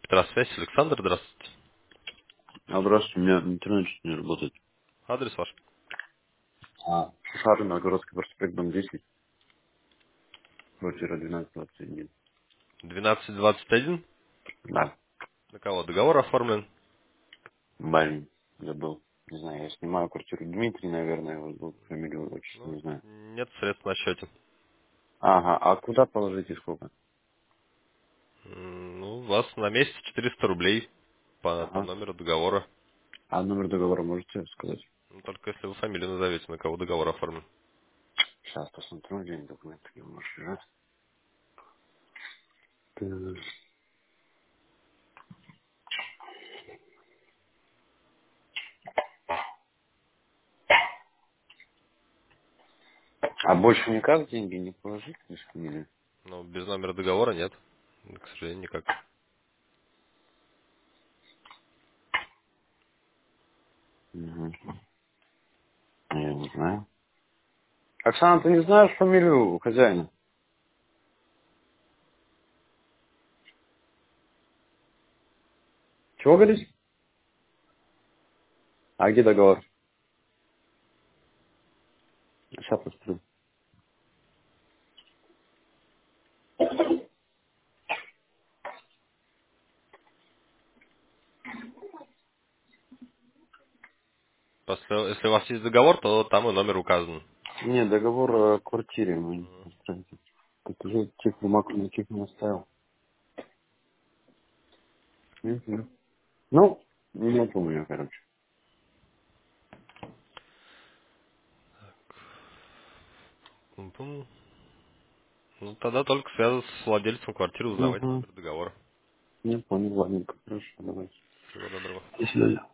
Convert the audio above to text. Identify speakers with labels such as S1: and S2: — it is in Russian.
S1: Здравствуйте, Александр, здравствуйте.
S2: Здравствуйте, у меня интернет что-то не работает.
S1: Адрес ваш?
S2: Шушарина, городский проспект, дом 10, квартира 1221.
S1: 1221.
S2: Да,
S1: На кого договор оформлен?
S2: блин, забыл. Не знаю, я снимаю квартиру. Дмитрий, наверное, его зовут, фамилию, отчество,
S1: Ну,
S2: не знаю.
S1: нет средств на счете.
S2: Ага, а куда положить и сколько?
S1: Ну, у вас на месяц 400 рублей по
S2: Ага.
S1: номеру договора.
S2: А номер договора можете сказать?
S1: Ну, только если вы фамилию назовете, на кого договор оформлен.
S2: Сейчас посмотрю, где документы, где может лежать. А больше никак деньги не положить без фамилии?
S1: Но без номера договора нет. К сожалению, никак.
S2: Угу. Я не знаю. Оксана, ты не знаешь фамилию хозяина? Чего говоришь? А где договор? Сейчас посмотрю.
S1: Если у вас есть договор, то там и номер указан.
S2: Нет, договор о квартире мы построили. Это уже тех бумаг никаких не оставил. Мгм. Ну, не помню, короче.
S1: Пум-пум. Ну, тогда только связываться с владельцем квартиры, узнавать
S2: Угу.
S1: номер договора.
S2: Не понял, ладненько. Хорошо, давайте.
S1: Всего доброго.
S2: До свидания.